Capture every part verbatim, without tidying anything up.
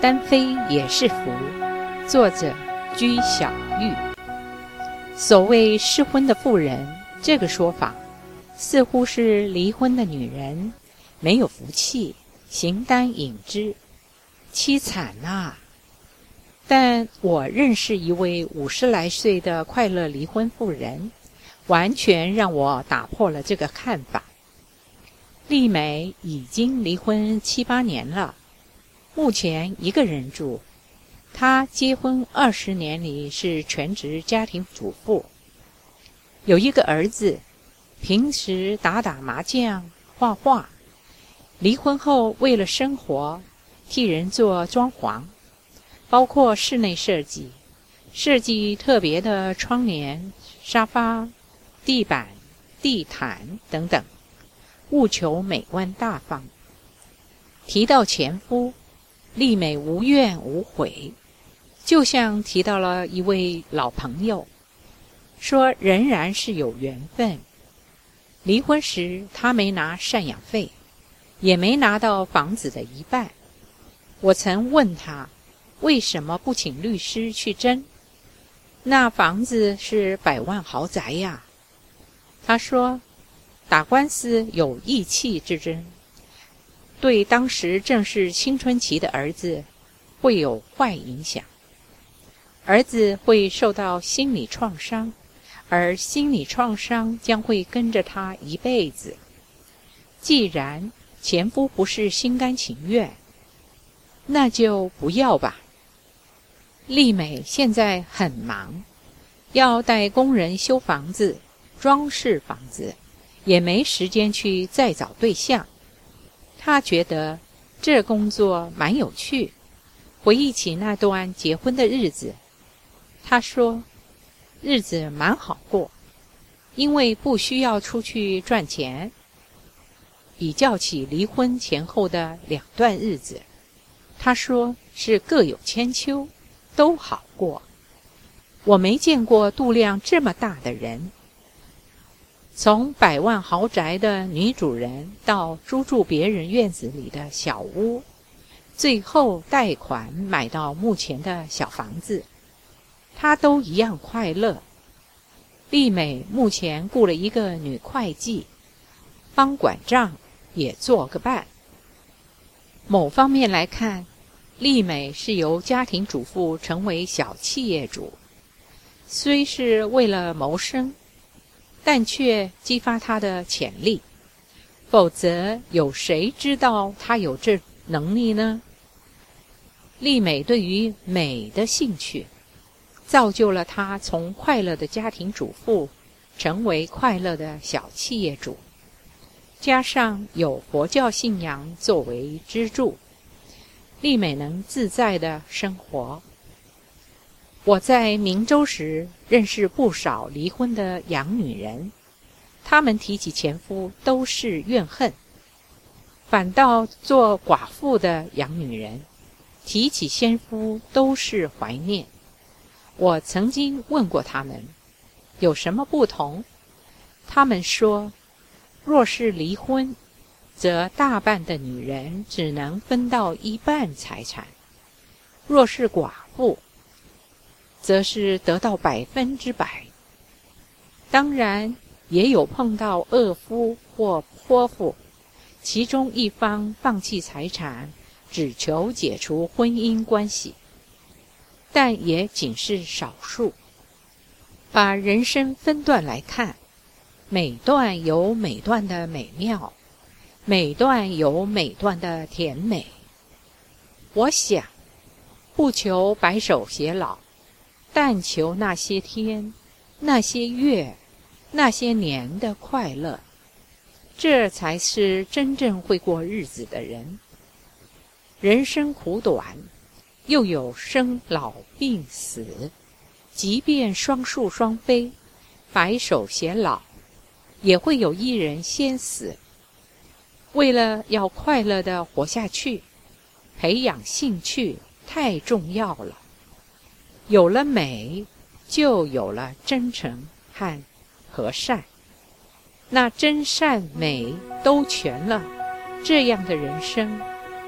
单飞也是福。作者居小玉。所谓失婚的妇人，这个说法似乎是离婚的女人没有福气，形单影只，凄惨啊！但我认识一位五十来岁的快乐离婚妇人，完全让我打破了这个看法。丽美已经离婚七八年了，目前一个人住。她结婚二十年里是全职家庭主妇，有一个儿子，平时打打麻将、画画。离婚后为了生活，替人做装潢，包括室内设计，设计特别的窗帘、沙发、地板、地毯等等，务求美观大方。提到前夫，丽美无怨无悔，就像提到了一位老朋友，说仍然是有缘分。离婚时她没拿赡养费，也没拿到房子的一半。我曾问她为什么不请律师去争？那房子是百万豪宅呀。她说打官司有义气之争，对当时正是青春期的儿子会有坏影响，儿子会受到心理创伤，而心理创伤将会跟着他一辈子。既然前夫不是心甘情愿，那就不要吧。丽美现在很忙，要带工人修房子、装饰房子，也没时间去再找对象。她觉得这工作蛮有趣，回忆起那段结婚的日子，她说日子蛮好过，因为不需要出去赚钱。比较起离婚前后的两段日子，她说是各有千秋，都好过。我没见过度量这么大的人，从百万豪宅的女主人到租住别人院子里的小屋，最后贷款买到目前的小房子，她都一样快乐。丽美目前雇了一个女会计，帮管账也做个伴。某方面来看，丽美是由家庭主妇成为小企业主，虽是为了谋生，但却激发她的潜力，否则有谁知道她有这能力呢？丽美对于美的兴趣，造就了她从快乐的家庭主妇成为快乐的小企业主，加上有佛教信仰作为支柱，丽美能自在的生活。我在明州时认识不少离婚的养女人，她们提起前夫都是怨恨，反倒做寡妇的养女人提起先夫都是怀念。我曾经问过他们有什么不同，他们说若是离婚，则大半的女人只能分到一半财产，若是寡妇，则是得到百分之百。当然也有碰到恶夫或泼妇，其中一方放弃财产，只求解除婚姻关系，但也仅是少数。把人生分段来看，每段有每段的美妙，每段有每段的甜美。我想不求白首偕老，但求那些天、那些月、那些年的快乐，这才是真正会过日子的人。人生苦短，又有生老病死，即便双宿双飞，白首偕老，也会有一人先死。为了要快乐地活下去，培养兴趣太重要了。有了美，就有了真诚和和善。那真善美都全了，这样的人生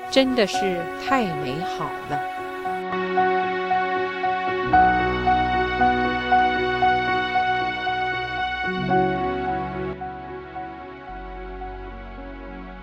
真的是太美好了。